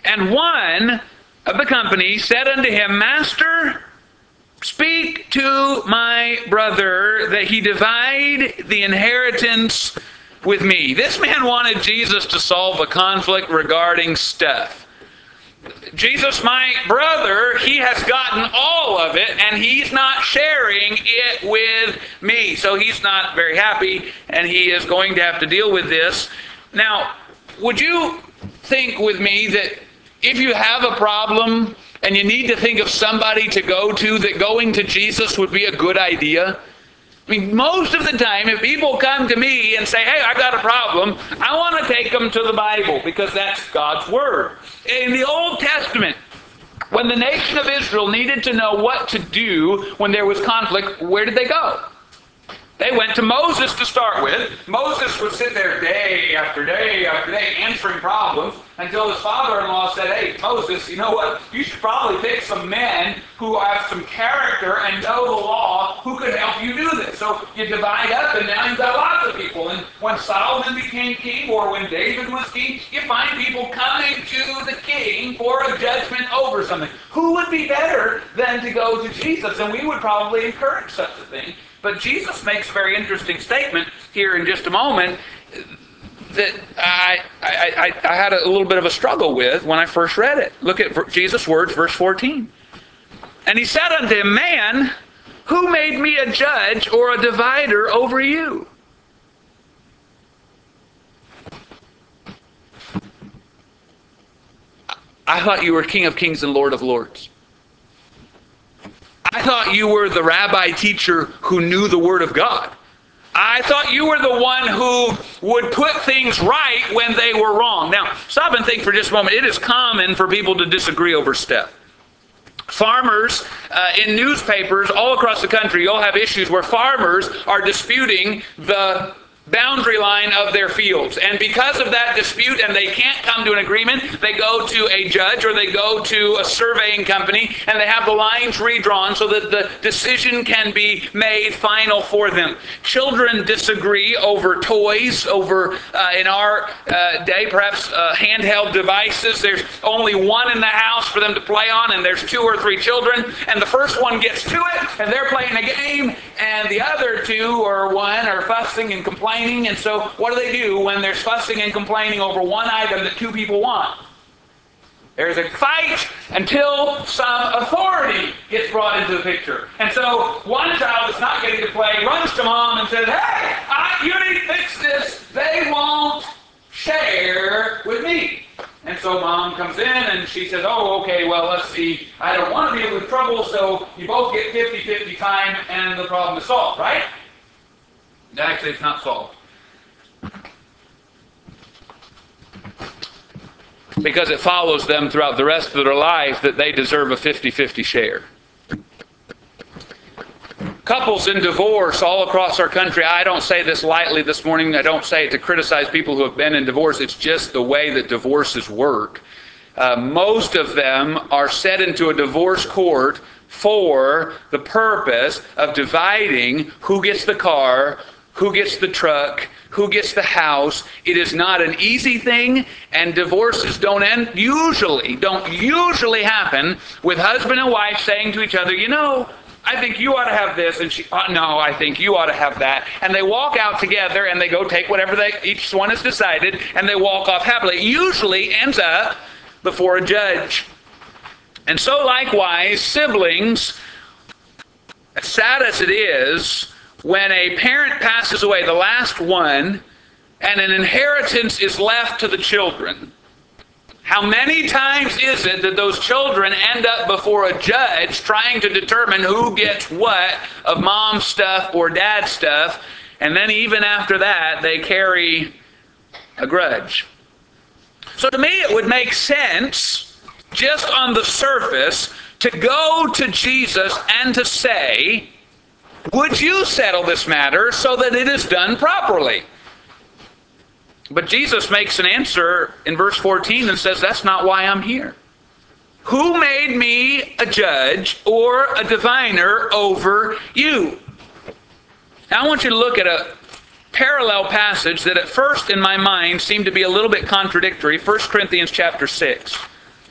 And one of the company said unto him, Master, speak to my brother that he divide the inheritance with me. This man wanted Jesus to solve a conflict regarding stuff. Jesus, my brother, he has gotten all of it, and he's not sharing it with me. So he's not very happy, and he is going to have to deal with this. Now, would you think with me that if you have a problem and you need to think of somebody to go to, that going to Jesus would be a good idea? I mean, most of the time, if people come to me and say, hey, I've got a problem, I want to take them to the Bible because that's God's Word. In the Old Testament, when the nation of Israel needed to know what to do when there was conflict, where did they go? They went to Moses to start with. Moses would sit there day after day after day answering problems until his father-in-law said, hey, Moses, you know what? You should probably pick some men who have some character and know the law who could help you do this. So you divide up, and now you've got lots of people. And when Solomon became king, or when David was king, you find people coming to the king for a judgment over something. Who would be better than to go to Jesus? And we would probably encourage such a thing. But Jesus makes a very interesting statement here in just a moment that I had a little bit of a struggle with when I first read it. Look at Jesus' words, verse 14. And he said unto him, Man, who made me a judge or a divider over you? I thought you were King of Kings and Lord of Lords. I thought you were the rabbi teacher who knew the Word of God. I thought you were the one who would put things right when they were wrong. Now, stop and think for just a moment. It is common for people to disagree over stuff. Farmers in newspapers all across the country, you'll have issues where farmers are disputing the boundary line of their fields. And because of that dispute, and they can't come to an agreement, they go to a judge or they go to a surveying company, and they have the lines redrawn so that the decision can be made final for them. Children disagree over toys, over, in our day, perhaps handheld devices. There's only one in the house for them to play on, and there's 2 or 3 children, and the first one gets to it, and they're playing a game, and the other 2 or 1 are fussing and complaining. And so what do when there's fussing and complaining over one item that 2 people want? There's a fight until some authority gets brought into the picture. And so one child that's not getting to play runs to mom and says, hey, you need to fix this. They won't share with me. And so mom comes in and she says, oh, okay, well, let's see. I don't want to deal with trouble, so you both get 50-50 time and the problem is solved, right? Actually, it's not solved. Because it follows them throughout the rest of their life that they deserve a 50-50 share. Couples in divorce all across our country, I don't say this lightly this morning. I don't say it to criticize people who have been in divorce. It's just the way that divorces work. Most of them are set into a divorce court for the purpose of dividing who gets the car, who gets the truck, who gets the house. It is not an easy thing, and divorces don't usually happen with husband and wife saying to each other, you know, I think you ought to have this, and she, no, I think you ought to have that. And they walk out together, and they go take whatever each one has decided, and they walk off happily. It usually ends up before a judge. And so likewise, siblings, as sad as it is, when a parent passes away, the last one, and an inheritance is left to the children, how many times is it that those children end up before a judge trying to determine who gets what of mom's stuff or dad's stuff, and then even after that, they carry a grudge? So to me, it would make sense, just on the surface, to go to Jesus and to say, would you settle this matter so that it is done properly? But Jesus makes an answer in verse 14 and says, that's not why I'm here. Who made me a judge or a diviner over you? Now I want you to look at a parallel passage that at first in my mind seemed to be a little bit contradictory. 1 Corinthians chapter 6.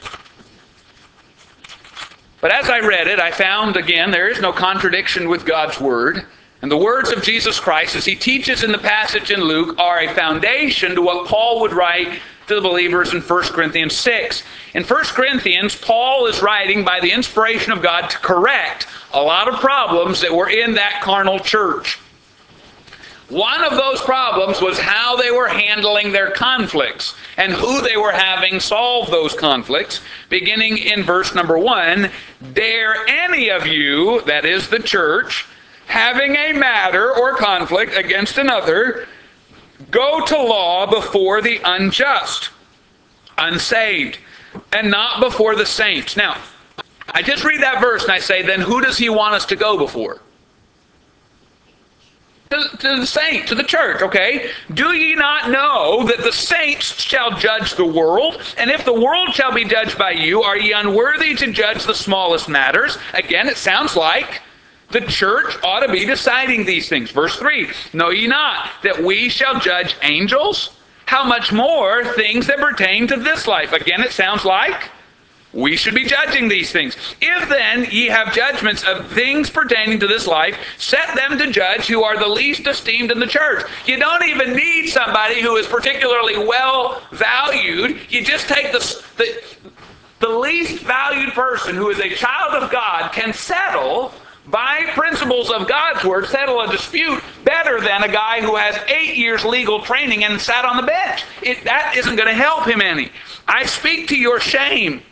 But as I read it, I found, again, there is no contradiction with God's Word. And the words of Jesus Christ, as he teaches in the passage in Luke, are a foundation to what Paul would write to the believers in 1 Corinthians 6. In 1 Corinthians, Paul is writing by the inspiration of God to correct a lot of problems that were in that carnal church. One of those problems was how they were handling their conflicts and who they were having solve those conflicts. Beginning in verse number 1, dare any of you, that is the church, having a matter or conflict against another, go to law before the unjust, unsaved, and not before the saints. Now, I just read that verse and I say, then who does he want us to go before? To the saint, to the church, okay? Do ye not know that the saints shall judge the world? And if the world shall be judged by you, are ye unworthy to judge the smallest matters? Again, it sounds like the church ought to be deciding these things. Verse 3, know ye not that we shall judge angels? How much more things that pertain to this life? Again, it sounds like we should be judging these things. If then ye have judgments of things pertaining to this life, set them to judge who are the least esteemed in the church. You don't even need somebody who is particularly well valued. You just take the least valued person who is a child of God can settle, by principles of God's Word, settle a dispute better than a guy who has 8 years legal training and sat on the bench. That isn't going to help him any. I speak to your shame.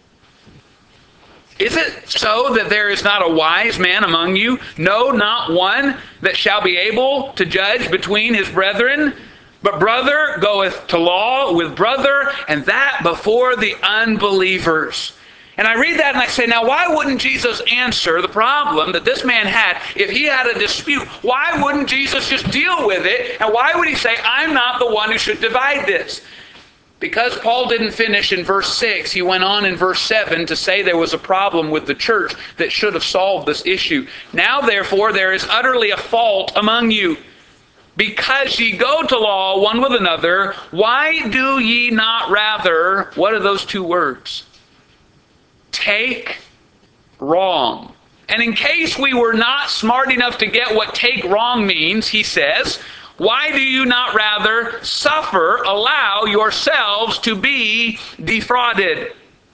Is it so that there is not a wise man among you? No, not one, that shall be able to judge between his brethren? But brother goeth to law with brother, and that before the unbelievers. And I read that and I say, now why wouldn't Jesus answer the problem that this man had if he had a dispute? Why wouldn't Jesus just deal with it? And why would he say, I'm not the one who should divide this? Because Paul didn't finish in verse 6, he went on in verse 7 to say there was a problem with the church that should have solved this issue. Now, therefore, there is utterly a fault among you. Because ye go to law one with another, why do ye not rather, what are those two words? Take wrong. And in case we were not smart enough to get what take wrong means, he says, why do you not rather suffer, allow yourselves to be defrauded?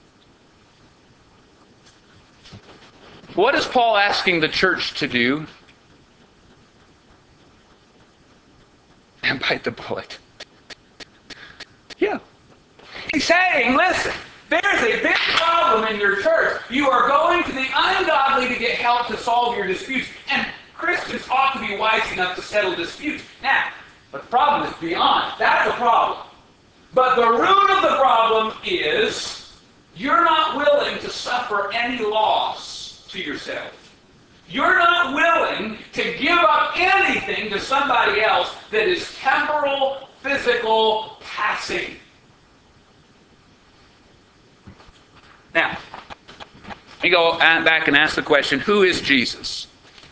What is Paul asking the church to do? And bite the bullet. Yeah. He's saying, listen, there's a big problem in your church. You are going to the ungodly to get help to solve your disputes. And Christians ought to be wise enough to settle disputes. Now, but the problem is beyond. That's a problem. But the root of the problem is you're not willing to suffer any loss to yourself. You're not willing to give up anything to somebody else that is temporal, physical, passing. Now, let me go back and ask the question, who is Jesus?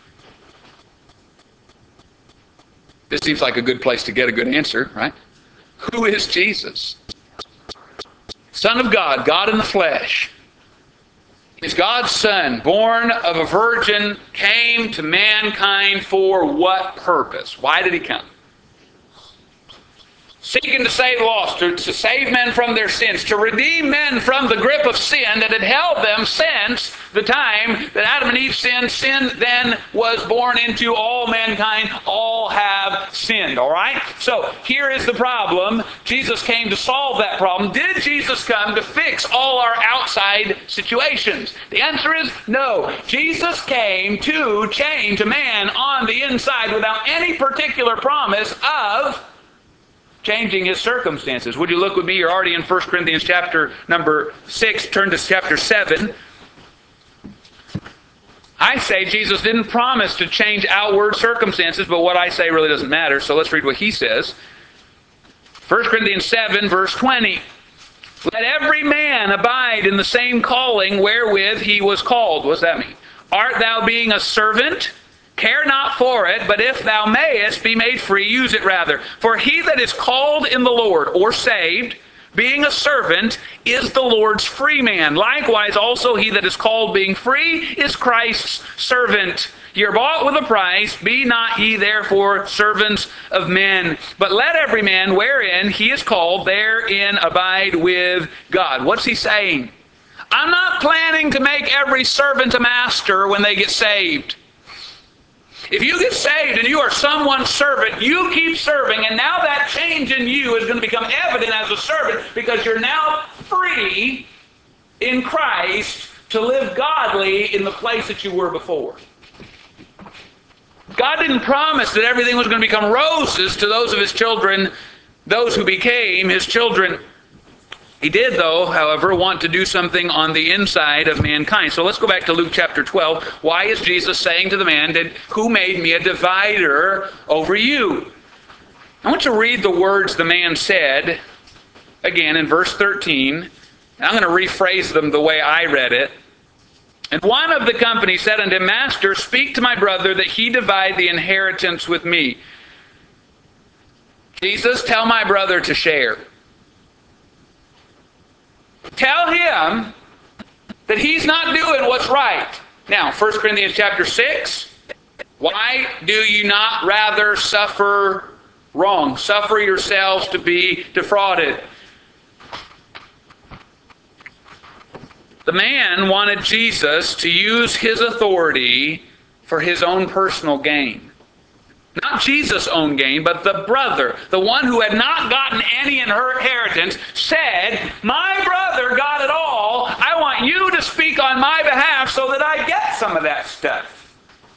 This seems like a good place to get a good answer, right? Who is Jesus? Son of God, God in the flesh. He's God's Son, born of a virgin, came to mankind for what purpose? Why did he come? Seeking to save the lost, to save men from their sins, to redeem men from the grip of sin that had held them since the time that Adam and Eve sinned. Sin then was born into all mankind. All have sinned, all right? So here is the problem. Jesus came to solve that problem. Did Jesus come to fix all our outside situations? The answer is no. Jesus came to change a man on the inside without any particular promise of changing his circumstances. Would you look with me? You're already in 1 Corinthians chapter number 6. Turn to chapter 7. I say Jesus didn't promise to change outward circumstances, but what I say really doesn't matter. So let's read what he says. 1 Corinthians 7, verse 20. Let every man abide in the same calling wherewith he was called. What does that mean? Art thou being a servant? Care not for it, but if thou mayest be made free, use it rather. For he that is called in the Lord, or saved, being a servant, is the Lord's free man. Likewise, also he that is called being free is Christ's servant. Ye are bought with a price. Be not ye therefore servants of men. But let every man wherein he is called, therein abide with God. What's he saying? I'm not planning to make every servant a master when they get saved. If you get saved and you are someone's servant, you keep serving, and now that change in you is going to become evident as a servant because you're now free in Christ to live godly in the place that you were before. God didn't promise that everything was going to become roses to those of his children, those who became his children. He did, though, however, want to do something on the inside of mankind. So let's go back to Luke chapter 12. Why is Jesus saying to the man, who made me a divider over you? I want to read the words the man said, again in verse 13. I'm going to rephrase them the way I read it. And one of the company said unto him, Master, speak to my brother that he divide the inheritance with me. Jesus, tell my brother to share. Tell him that he's not doing what's right. Now, 1 Corinthians chapter 6, why do you not rather suffer wrong? Suffer yourselves to be defrauded. The man wanted Jesus to use his authority for his own personal gain. Not Jesus' own gain, but the brother, the one who had not gotten any inheritance, said, my brother got it all. I want you to speak on my behalf so that I get some of that stuff.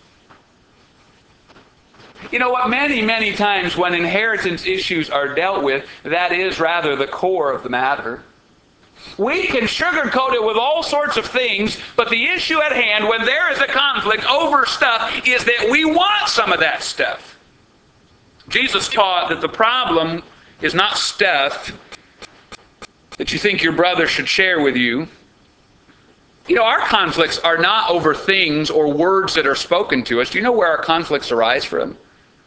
You know what? Many, many times when inheritance issues are dealt with, that is rather the core of the matter. We can sugarcoat it with all sorts of things, but the issue at hand, when there is a conflict over stuff, is that we want some of that stuff. Jesus taught that the problem is not stuff that you think your brother should share with you. You know, our conflicts are not over things or words that are spoken to us. Do you know where our conflicts arise from?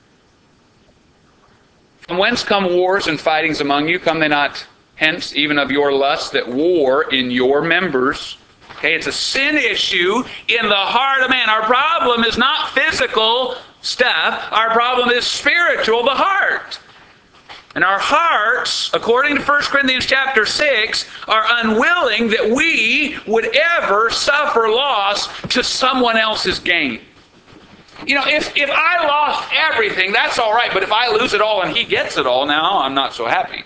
From whence come wars and fightings among you? Come they not hence even of your lust that war in your members? Okay, it's a sin issue in the heart of man. Our problem is not physical stuff. Our problem is spiritual, the heart. And our hearts, according to 1 Corinthians chapter 6, are unwilling that we would ever suffer loss to someone else's gain. You know, if I lost everything, that's all right. But if I lose it all and he gets it all, now I'm not so happy.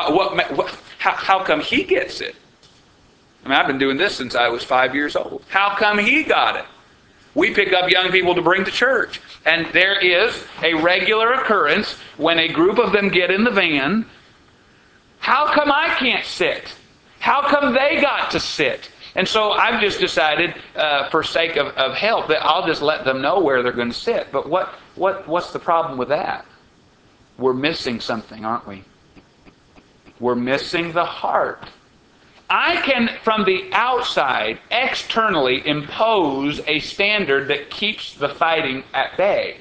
How come he gets it? I mean, I've been doing this since I was 5 years old. How come he got it? We pick up young people to bring to church. And there is a regular occurrence when a group of them get in the van. How come I can't sit? How come they got to sit? And so I've just decided, for sake of help, that I'll just let them know where they're going to sit. But what's the problem with that? We're missing something, aren't we? We're missing the heart. I can, from the outside, externally impose a standard that keeps the fighting at bay.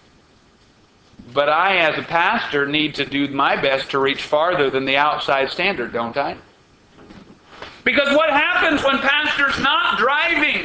But I, as a pastor, need to do my best to reach farther than the outside standard, don't I? Because what happens when pastor's not driving?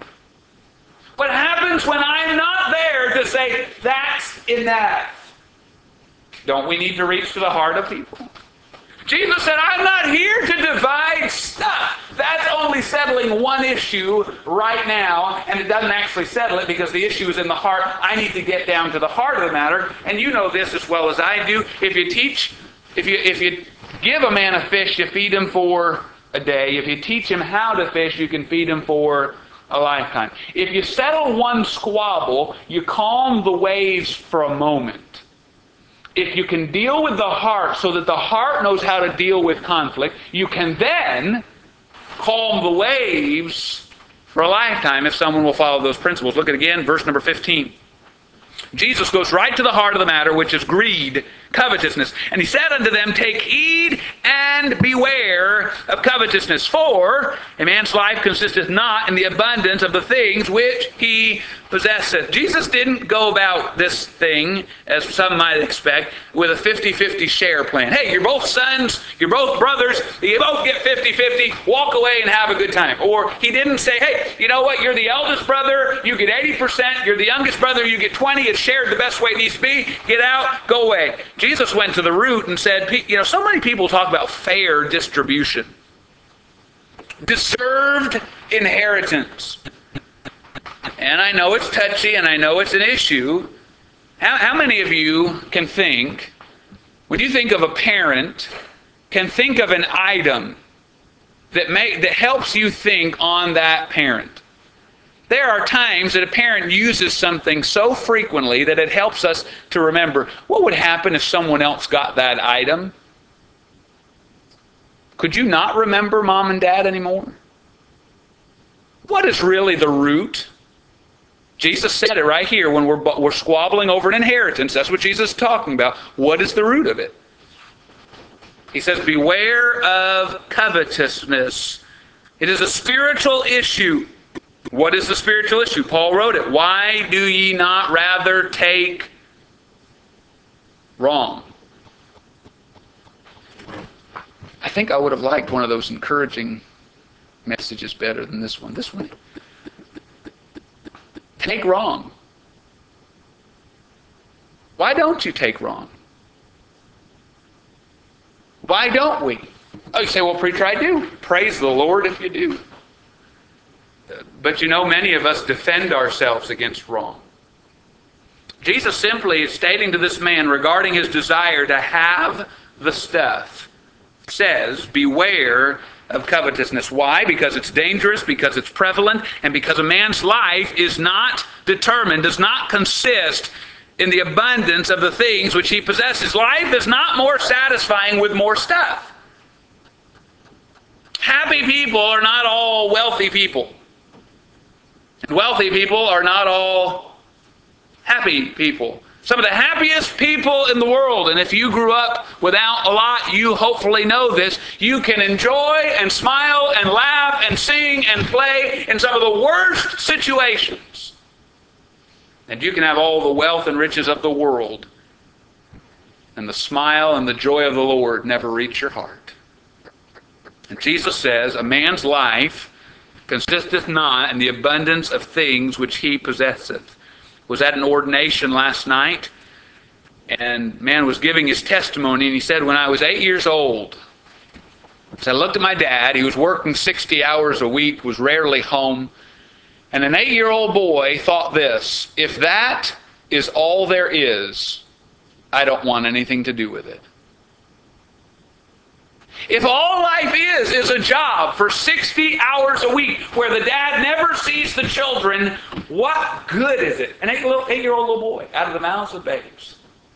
What happens when I'm not there to say, that's enough? Don't we need to reach to the heart of people? Jesus said, I'm not here to divide stuff. That's only settling one issue right now, and it doesn't actually settle it because the issue is in the heart. I need to get down to the heart of the matter, and you know this as well as I do. If you give a man a fish, you feed him for a day. If you teach him how to fish, you can feed him for a lifetime. If you settle one squabble, you calm the waves for a moment. If you can deal with the heart so that the heart knows how to deal with conflict, you can then calm the waves for a lifetime if someone will follow those principles. Look at again, verse number 15. Jesus goes right to the heart of the matter, which is greed. covetousness. And he said unto them, take heed and beware of covetousness. For a man's life consisteth not in the abundance of the things which he possesseth. Jesus didn't go about this thing, as some might expect, with a 50-50 share plan. Hey, you're both sons, you're both brothers, you both get 50-50, walk away and have a good time. Or he didn't say, hey, you know what, you're the eldest brother, you get 80%, you're the youngest brother, you get 20, it's shared the best way it needs to be, get out, go away. Jesus went to the root and said, so many people talk about fair distribution. Deserved inheritance. And I know it's touchy and I know it's an issue. How many of you can think, when you think of a parent, can think of an item that helps you think on that parent? There are times that a parent uses something so frequently that it helps us to remember, what would happen if someone else got that item? Could you not remember mom and dad anymore? What is really the root? Jesus said it right here when we're squabbling over an inheritance. That's what Jesus is talking about. What is the root of it? He says, beware of covetousness. It is a spiritual issue. What is the spiritual issue? Paul wrote it. Why do ye not rather take wrong? I think I would have liked one of those encouraging messages better than this one. This one, take wrong. Why don't you take wrong? Why don't we? Oh, you say, well, preacher, I do. Praise the Lord if you do. But many of us defend ourselves against wrong. Jesus simply is stating to this man regarding his desire to have the stuff, says, beware of covetousness. Why? Because it's dangerous, because it's prevalent, and because a man's life is not determined, does not consist in the abundance of the things which he possesses. Life is not more satisfying with more stuff. Happy people are not all wealthy people. And wealthy people are not all happy people. Some of the happiest people in the world, and if you grew up without a lot, you hopefully know this, you can enjoy and smile and laugh and sing and play in some of the worst situations. And you can have all the wealth and riches of the world, and the smile and the joy of the Lord never reach your heart. And Jesus says, a man's life consisteth not in the abundance of things which he possesseth. Was at an ordination last night, and man was giving his testimony, and he said, when I was 8 years old, so I looked at my dad. He was working 60 hours a week, was rarely home, and an 8-year-old boy thought this: if that is all there is, I don't want anything to do with it. If all life is a job for 60 hours a week where the dad never sees the children, what good is it? An 8-year-old little boy out of the mouths of babes.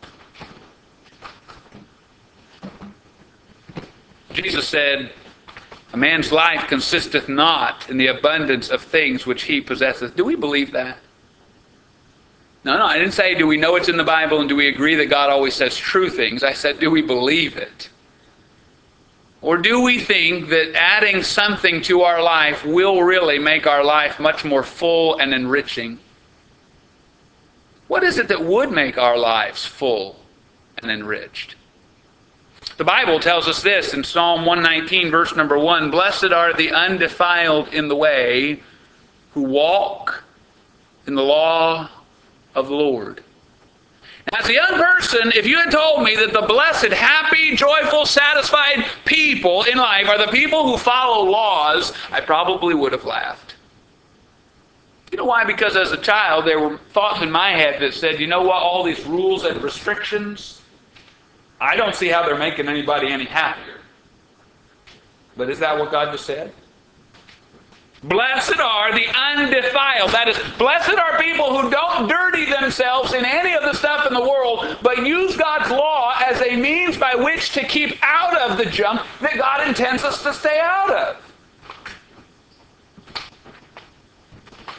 Jesus said, a man's life consisteth not in the abundance of things which he possesseth. Do we believe that? No, I didn't say do we know it's in the Bible and do we agree that God always says true things. I said, do we believe it? Or do we think that adding something to our life will really make our life much more full and enriching? What is it that would make our lives full and enriched? The Bible tells us this in Psalm 119, verse number 1, blessed are the undefiled in the way who walk in the law of the Lord. As a young person, if you had told me that the blessed, happy, joyful, satisfied people in life are the people who follow laws, I probably would have laughed. You know why? Because as a child, there were thoughts in my head that said, you know what, all these rules and restrictions, I don't see how they're making anybody any happier. But is that what God just said? Blessed are the undefiled. That is, blessed are people who don't dirty themselves in any of the stuff in the world, but use God's law as a means by which to keep out of the junk that God intends us to stay out of.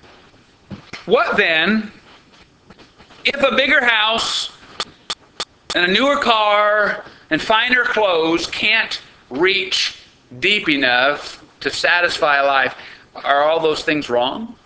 What then if a bigger house And a newer car and finer clothes can't reach deep enough to satisfy life. Are all those things wrong?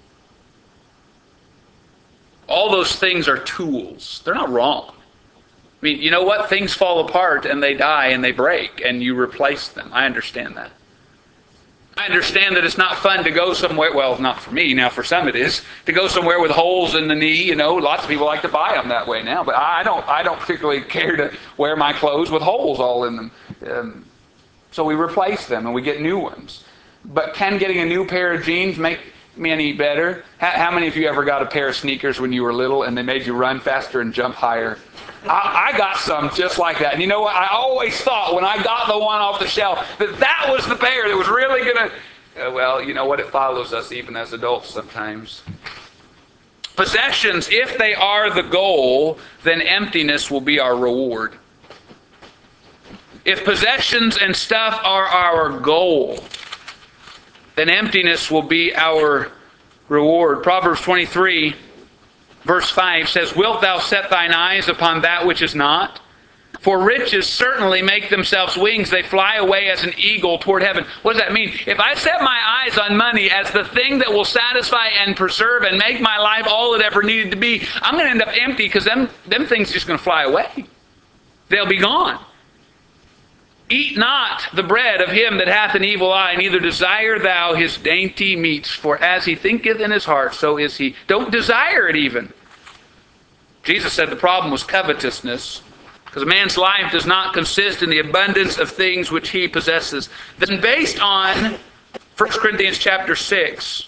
All those things are tools. They're not wrong. I mean, you know what? Things fall apart and they die and they break and you replace them. I understand that. I understand that it's not fun to go somewhere, well, not for me, now for some it is, to go somewhere with holes in the knee, you know, lots of people like to buy them that way now, but I don't particularly care to wear my clothes with holes all in them. So we replace them and we get new ones. But can getting a new pair of jeans make me any better? How many of you ever got a pair of sneakers when you were little and they made you run faster and jump higher? I got some just like that. And you know what? I always thought when I got the one off the shelf that was the pair that was really going to... well, you know what? It follows us even as adults sometimes. Possessions, if they are the goal, then emptiness will be our reward. If possessions and stuff are our goal, then emptiness will be our reward. Proverbs 23, verse 5 says, "Wilt thou set thine eyes upon that which is not? For riches certainly make themselves wings. They fly away as an eagle toward heaven." What does that mean? If I set my eyes on money as the thing that will satisfy and preserve and make my life all it ever needed to be, I'm going to end up empty because them things are just going to fly away. They'll be gone. "Eat not the bread of him that hath an evil eye, neither desire thou his dainty meats, for as he thinketh in his heart, so is he." Don't desire it even. Jesus said the problem was covetousness, because a man's life does not consist in the abundance of things which he possesses. Then based on 1 Corinthians chapter 6,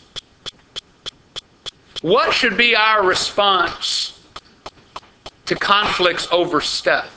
what should be our response to conflicts over stuff?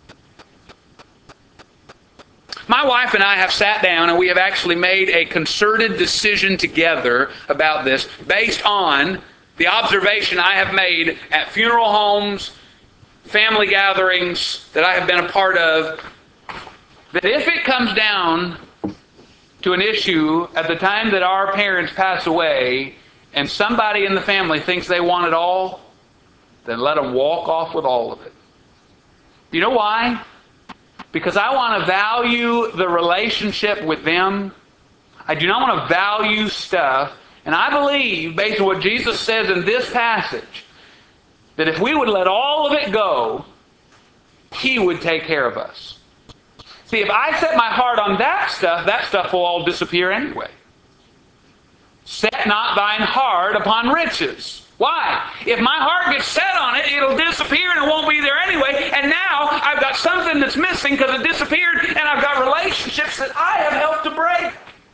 My wife and I have sat down and we have actually made a concerted decision together about this based on the observation I have made at funeral homes, family gatherings that I have been a part of, that if it comes down to an issue at the time that our parents pass away and somebody in the family thinks they want it all, then let them walk off with all of it. Do you know why? Because I want to value the relationship with them. I do not want to value stuff. And I believe, based on what Jesus says in this passage, that if we would let all of it go, He would take care of us. See, if I set my heart on that stuff will all disappear anyway. Set not thine heart upon riches. Why? If my heart gets set on it, it'll disappear and it won't be there anyway. And now I've got something that's missing because it disappeared, and I've got relationships that I have helped to break.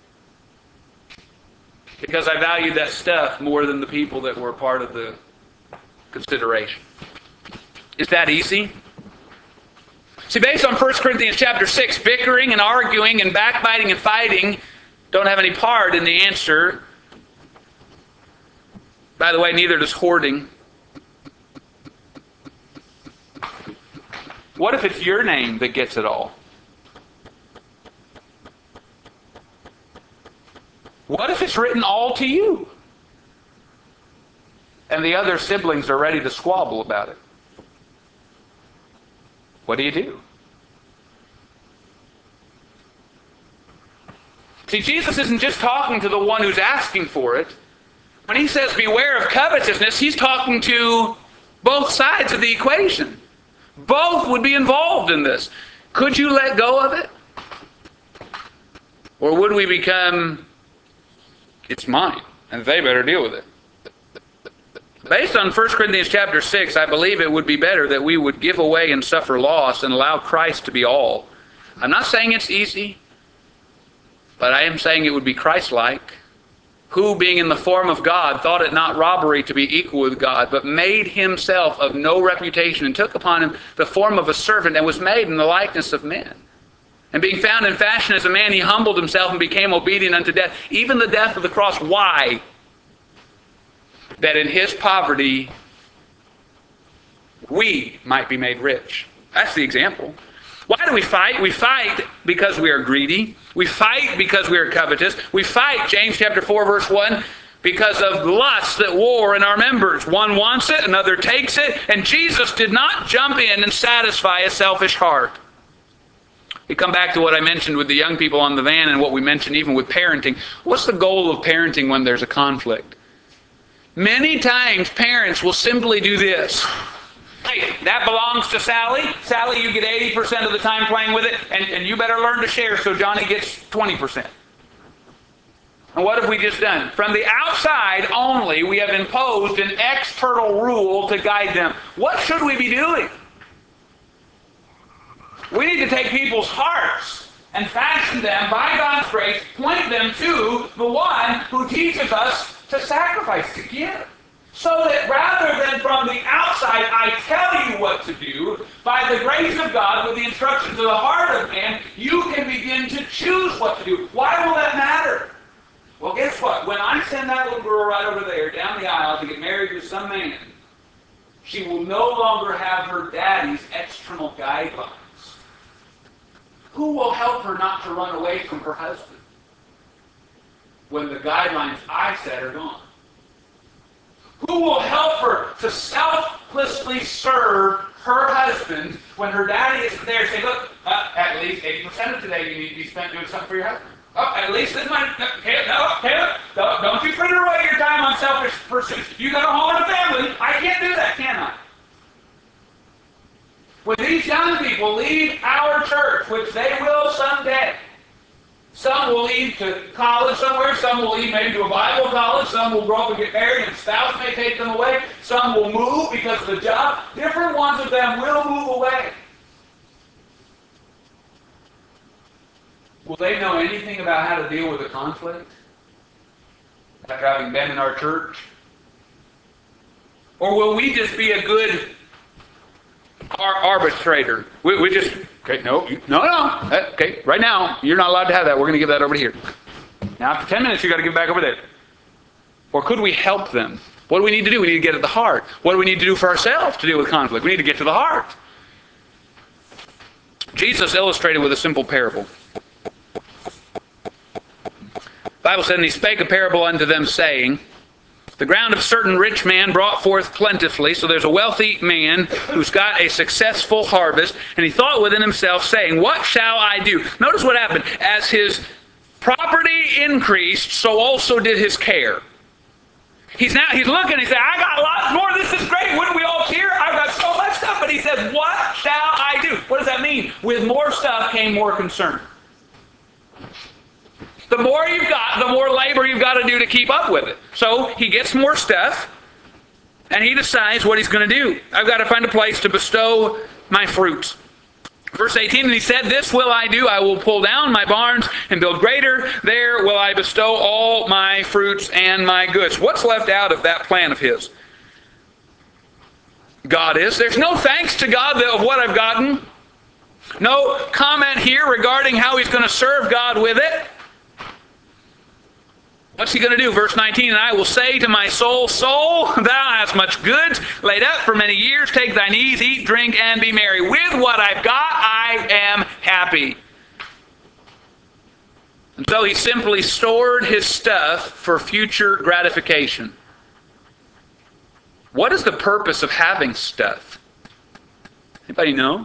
Because I valued that stuff more than the people that were part of the consideration. Is that easy? See, based on 1 Corinthians chapter 6, bickering and arguing and backbiting and fighting don't have any part in the answer. By the way, neither does hoarding. What if it's your name that gets it all? What if it's written all to you? And the other siblings are ready to squabble about it. What do you do? See, Jesus isn't just talking to the one who's asking for it. When He says beware of covetousness, He's talking to both sides of the equation. Both would be involved in this. Could you let go of it? Or would we become, it's mine, and they better deal with it? Based on 1 Corinthians chapter 6, I believe it would be better that we would give away and suffer loss and allow Christ to be all. I'm not saying it's easy, but I am saying it would be Christ-like, who, being in the form of God, thought it not robbery to be equal with God, but made Himself of no reputation, and took upon Him the form of a servant, and was made in the likeness of men. And being found in fashion as a man, He humbled Himself and became obedient unto death, even the death of the cross. Why? That in His poverty, we might be made rich. That's the example. Why do we fight? We fight because we are greedy. We fight because we are covetous. We fight, James chapter 4, verse 1, because of lust that war in our members. One wants it, another takes it, and Jesus did not jump in and satisfy a selfish heart. We come back to what I mentioned with the young people on the van and what we mentioned even with parenting. What's the goal of parenting when there's a conflict? Many times parents will simply do this. Hey, that belongs to Sally. Sally, you get 80% of the time playing with it, and you better learn to share so Johnny gets 20%. And what have we just done? From the outside only, we have imposed an external rule to guide them. What should we be doing? We need to take people's hearts and fashion them by God's grace, point them to the one who teaches us to sacrifice, to give. So that rather than from the outside, I tell you what to do, by the grace of God, with the instructions of the heart of man, you can begin to choose what to do. Why will that matter? Well, guess what? When I send that little girl right over there down the aisle to get married to some man, she will no longer have her daddy's external guidelines. Who will help her not to run away from her husband when the guidelines I set are gone? Who will help her to selflessly serve her husband when her daddy isn't there? Say, look, at least 80% of today you need to be spent doing something for your husband. Oh, at least this money. Caleb, don't you fritter away your time on selfish pursuits. You got a home and a family. I can't do that, can I? When these young people leave our church, which they will someday, some will leave to college somewhere, some will leave maybe to a Bible college, some will grow up and get married and a spouse may take them away, some will move because of the job. Different ones of them will move away. Will they know anything about how to deal with a conflict? After having been in our church? Or will we just be a good arbitrator? We just, okay, no, okay, right now, you're not allowed to have that. We're going to give that over to here. Now, after 10 minutes, you've got to give it back over there. Or could we help them? What do we need to do? We need to get at the heart. What do we need to do for ourselves to deal with conflict? We need to get to the heart. Jesus illustrated with a simple parable. The Bible said, and he spake a parable unto them, saying, the ground of a certain rich man brought forth plentifully. So there's a wealthy man who's got a successful harvest, and he thought within himself, saying, what shall I do? Notice what happened. As his property increased, so also did his care. He's looking, he said, I got lots more, this is great, wouldn't we all cheer? I've got so much stuff. But he says, what shall I do? What does that mean? With more stuff came more concern. The more you've got, the more labor you've got to do to keep up with it. So he gets more stuff, and he decides what he's going to do. I've got to find a place to bestow my fruits. Verse 18, and he said, this will I do. I will pull down my barns and build greater. There will I bestow all my fruits and my goods. What's left out of that plan of his? God is. There's no thanks to God of what I've gotten. No comment here regarding how he's going to serve God with it. What's he going to do? Verse 19, and I will say to my soul, soul, thou hast much goods laid up for many years. Take thine ease, eat, drink, and be merry. With what I've got, I am happy. And so he simply stored his stuff for future gratification. What is the purpose of having stuff? Anybody know?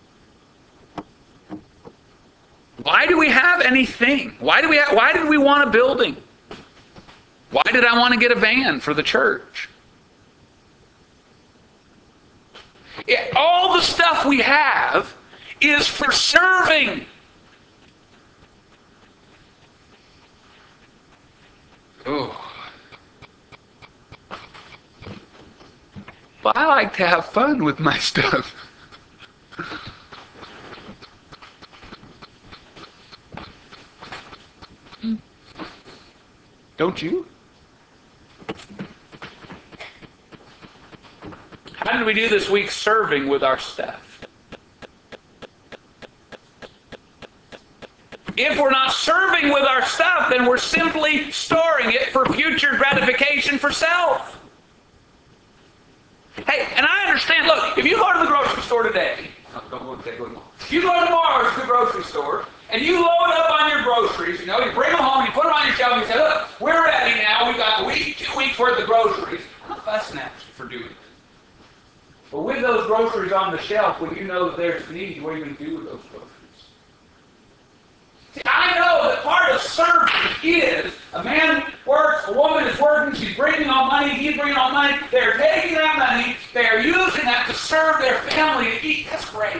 Why do we have anything? Why did we want a building? Why did I want to get a van for the church? All the stuff we have is for serving. Oh. Well, I like to have fun with my stuff. Don't you? How did we do this week serving with our stuff? If we're not serving with our stuff, then we're simply storing it for future gratification for self. Hey, and I understand, look, if you go to the grocery store today, if you go tomorrow to the grocery store, and you load up on your groceries, you bring them home, you put them on your shelf, and you say, look, we're ready now. We got wheat, me toward the groceries, I'm not fussing at you for doing it. But with those groceries on the shelf, when you know that there's a need, what are you going to do with those groceries? See, I know that part of serving is a man works, a woman is working, she's bringing on money, he's bringing on money, they're taking that money, they're using that to serve their family to eat. That's great.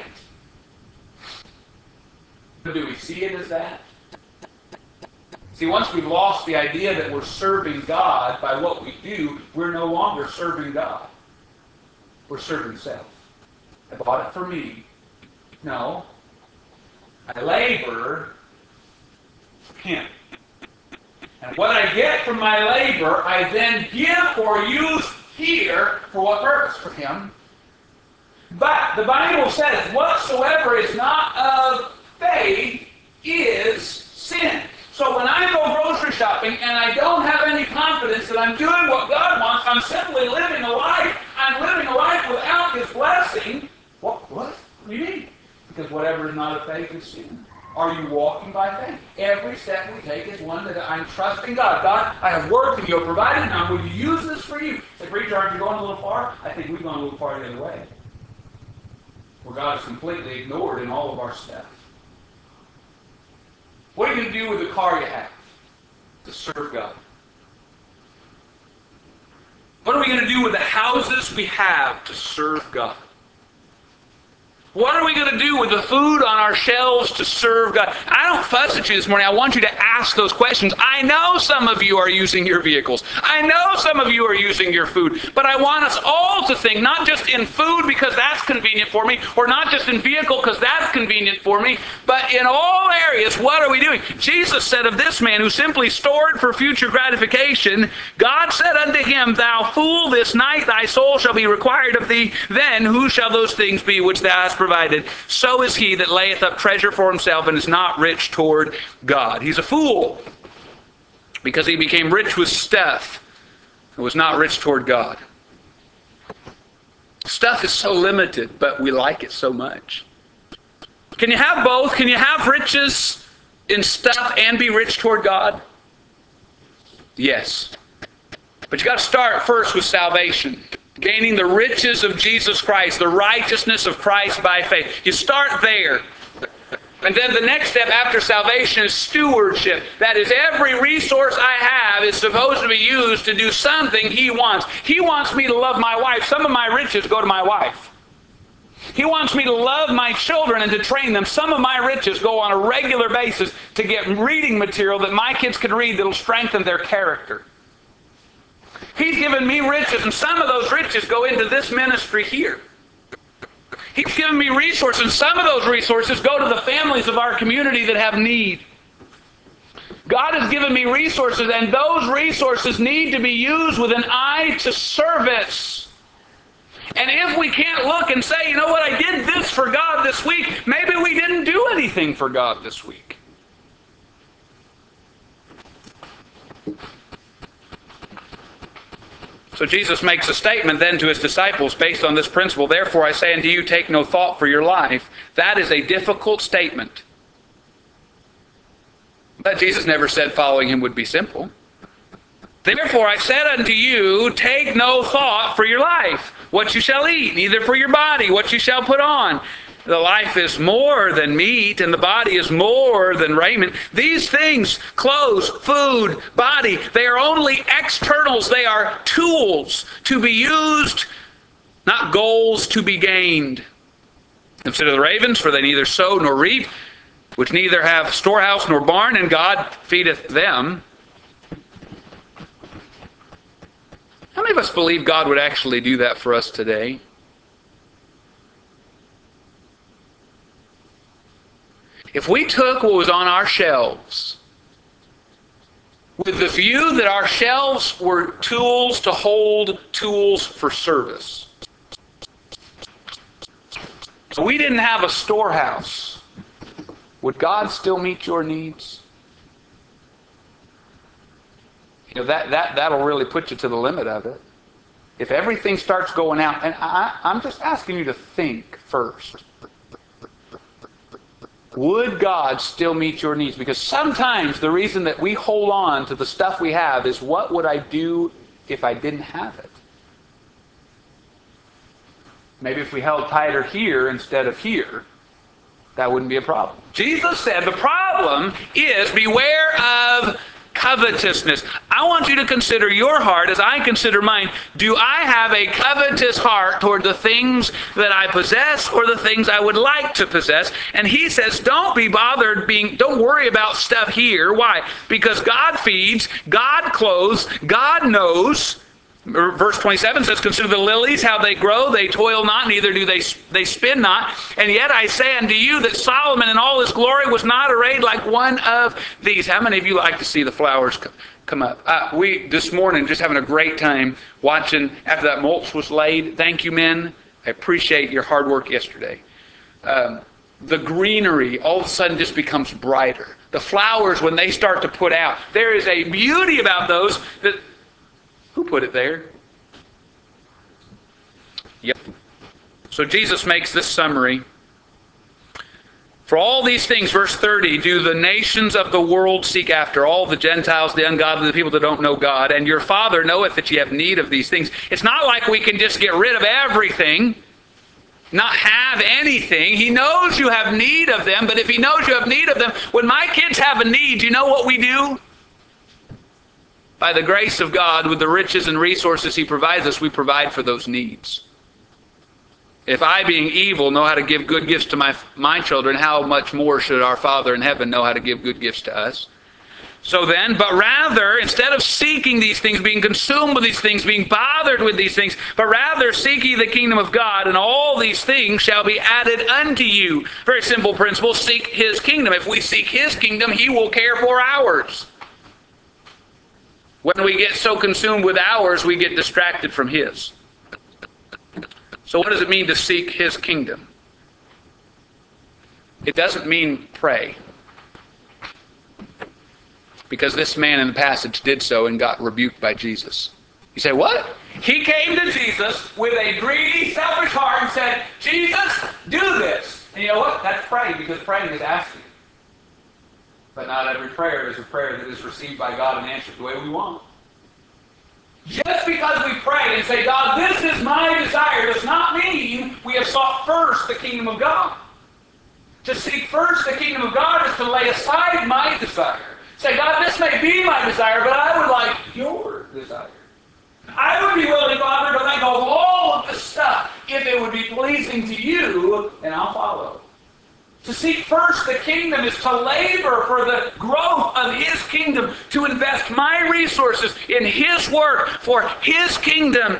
But do we see it as that? See, once we've lost the idea that we're serving God by what we do, we're no longer serving God. We're serving self. I bought it for me. No. I labor for Him. And what I get from my labor, I then give or use here for what purpose? For Him. But the Bible says, whatsoever is not of faith is sin. So when I go grocery shopping and I don't have any confidence that I'm doing what God wants, I'm simply living a life. I'm living a life without His blessing. What do you mean? Because whatever is not of faith is sin. Are you walking by faith? Every step we take is one that I'm trusting God. God, I have worked and you have provided. Now, would you use this for you? Say, preacher, aren't you going a little far? I think we've gone a little far the other way. Where God is completely ignored in all of our steps. What are you going to do with the car you have? To serve God. What are we going to do with the houses we have to serve God? What are we going to do with the food on our shelves to serve God? I don't fuss at you this morning. I want you to ask those questions. I know some of you are using your vehicles. I know some of you are using your food. But I want us all to think, not just in food because that's convenient for me, or not just in vehicle because that's convenient for me, but in all areas, what are we doing? Jesus said of this man who simply stored for future gratification, God said unto him, Thou fool, this night thy soul shall be required of thee. Then who shall those things be which thou hast provided? So is he that layeth up treasure for himself and is not rich toward God. He's a fool because he became rich with stuff and was not rich toward God. Stuff is so limited, but we like it so much. Can you have both? Can you have riches in stuff and be rich toward God? Yes. But you got to start first with salvation. Gaining the riches of Jesus Christ, the righteousness of Christ by faith. You start there. And then the next step after salvation is stewardship. That is, every resource I have is supposed to be used to do something He wants. He wants me to love my wife. Some of my riches go to my wife. He wants me to love my children and to train them. Some of my riches go on a regular basis to get reading material that my kids can read that will strengthen their character. He's given me riches, and some of those riches go into this ministry here. He's given me resources, and some of those resources go to the families of our community that have need. God has given me resources, and those resources need to be used with an eye to service. And if we can't look and say, you know what, I did this for God this week, maybe we didn't do anything for God this week. So Jesus makes a statement then to His disciples based on this principle. Therefore I say unto you, take no thought for your life. That is a difficult statement. But Jesus never said following Him would be simple. Therefore I said unto you, take no thought for your life, what you shall eat, neither for your body, what you shall put on. The life is more than meat, and the body is more than raiment. These things, clothes, food, body, they are only externals. They are tools to be used, not goals to be gained. Consider the ravens, for they neither sow nor reap, which neither have storehouse nor barn, and God feedeth them. How many of us believe God would actually do that for us today? If we took what was on our shelves with the view that our shelves were tools to hold tools for service, so we didn't have a storehouse, would God still meet your needs? You know, that'll really put you to the limit of it. If everything starts going out, and I'm just asking you to think first. Would God still meet your needs? Because sometimes the reason that we hold on to the stuff we have is, what would I do if I didn't have it? Maybe if we held tighter here instead of here, that wouldn't be a problem. Jesus said the problem is beware of covetousness. I want you to consider your heart as I consider mine. Do I have a covetous heart toward the things that I possess or the things I would like to possess? And he says, don't be bothered don't worry about stuff here. Why? Because God feeds, God clothes, God knows. Verse 27 says, consider the lilies, how they grow. They toil not, neither do they spin not. And yet I say unto you that Solomon in all his glory was not arrayed like one of these. How many of you like to see the flowers come up? We, this morning, just having a great time watching after that mulch was laid. Thank you, men. I appreciate your hard work yesterday. The greenery all of a sudden just becomes brighter. The flowers, when they start to put out, there is a beauty about those that... Who put it there? Yep. So Jesus makes this summary. For all these things, verse 30, do the nations of the world seek after, all the Gentiles, the ungodly, the people that don't know God, and your Father knoweth that ye have need of these things. It's not like we can just get rid of everything, not have anything. He knows you have need of them, but if he knows you have need of them, when my kids have a need, do you know what we do? By the grace of God, with the riches and resources he provides us, we provide for those needs. If I, being evil, know how to give good gifts to my children, how much more should our Father in heaven know how to give good gifts to us? So then, but rather, instead of seeking these things, being consumed with these things, being bothered with these things, but rather seek ye the kingdom of God, and all these things shall be added unto you. Very simple principle, seek his kingdom. If we seek his kingdom, he will care for ours. When we get so consumed with ours, we get distracted from his. So what does it mean to seek his kingdom? It doesn't mean pray. Because this man in the passage did so and got rebuked by Jesus. You say, what? He came to Jesus with a greedy, selfish heart and said, Jesus, do this. And you know what? That's praying, because praying is asking. But not every prayer is a prayer that is received by God and answered the way we want. Just because we pray and say, God, this is my desire, does not mean we have sought first the kingdom of God. To seek first the kingdom of God is to lay aside my desire. Say, God, this may be my desire, but I would like your desire. I would be willing, Father, to let go of all of this stuff if it would be pleasing to you, and I'll follow. To seek first the kingdom is to labor for the growth of his kingdom, to invest my resources in his work for his kingdom.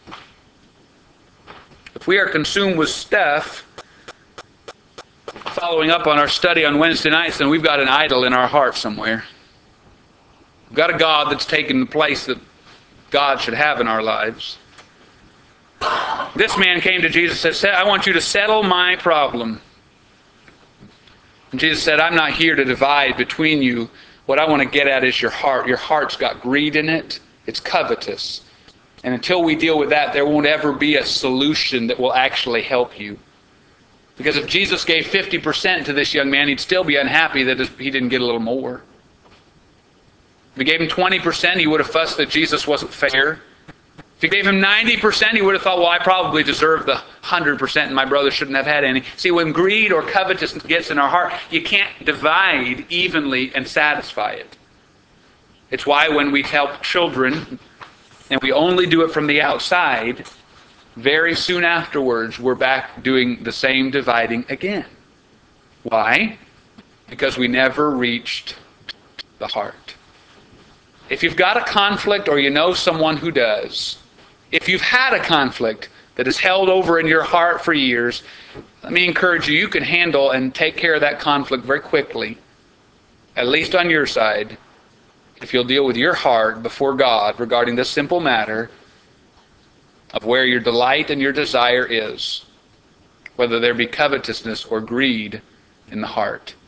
If we are consumed with stuff, following up on our study on Wednesday nights, then we've got an idol in our heart somewhere. We've got a God that's taken the place that God should have in our lives. This man came to Jesus and said, I want you to settle my problem. And Jesus said, I'm not here to divide between you. What I want to get at is your heart. Your heart's got greed in it. It's covetous. And until we deal with that, there won't ever be a solution that will actually help you. Because if Jesus gave 50% to this young man, he'd still be unhappy that he didn't get a little more. If he gave him 20%, he would have fussed that Jesus wasn't fair. If he gave him 90%, he would have thought, well, I probably deserve the 100% and my brother shouldn't have had any. See, when greed or covetousness gets in our heart, you can't divide evenly and satisfy it. It's why when we help children, and we only do it from the outside, very soon afterwards, we're back doing the same dividing again. Why? Because we never reached the heart. If you've got a conflict or you know someone who does, if you've had a conflict that is held over in your heart for years, let me encourage you, you can handle and take care of that conflict very quickly, at least on your side, if you'll deal with your heart before God regarding this simple matter of where your delight and your desire is, whether there be covetousness or greed in the heart.